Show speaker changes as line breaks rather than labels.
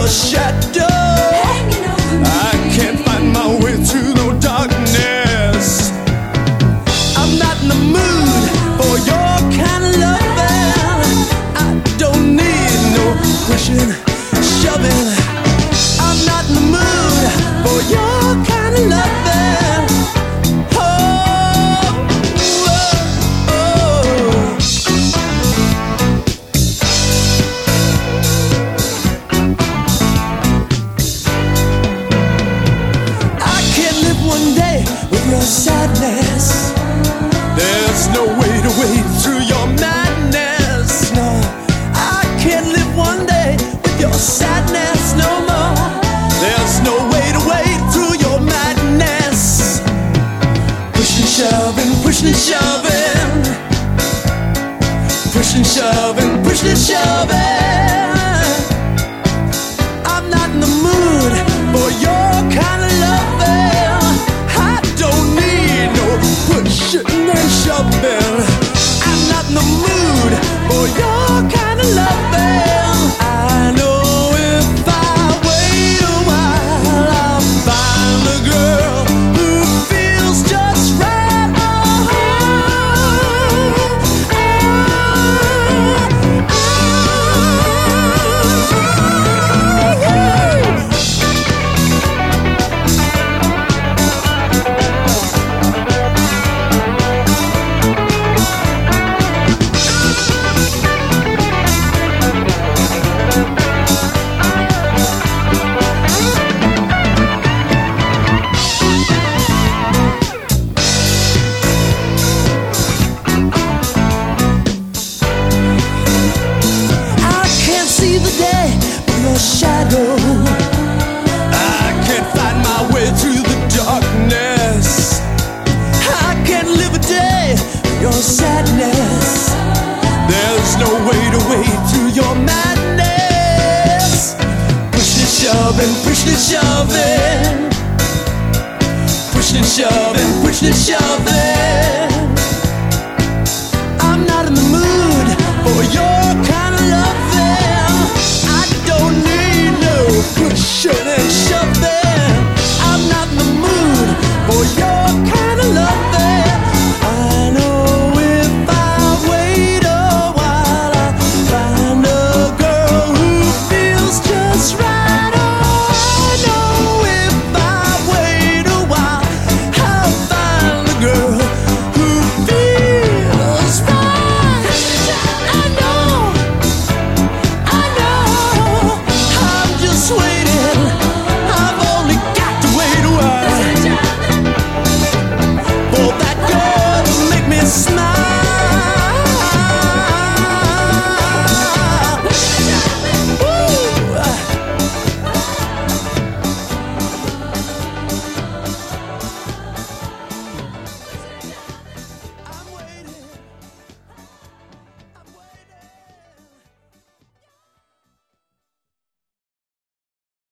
your shadow. I can't find my way through no darkness. I'm not in the mood for your kind of loving. I don't need no pushing, shoving. I'm not in the mood for your kind of loving. Sadness. There's no way to wade through your madness. No, I can't live one day with your sadness no more. There's no way to wade through your madness. Pushing, shoving, pushing and shoving. Pushing, shoving, pushing and shoving. I'm not in the mood for your kind of loving. Pushing and shoving. I'm not in the mood for your kind of loving. I know if I wait a while, I'll find a girl who feels just right. Shadow. I can't find my way through the darkness. I can't live a day with your sadness. There's no way to wade through your madness. Pushing, shoving, pushing, shoving. Pushing, shoving, pushing, shoving.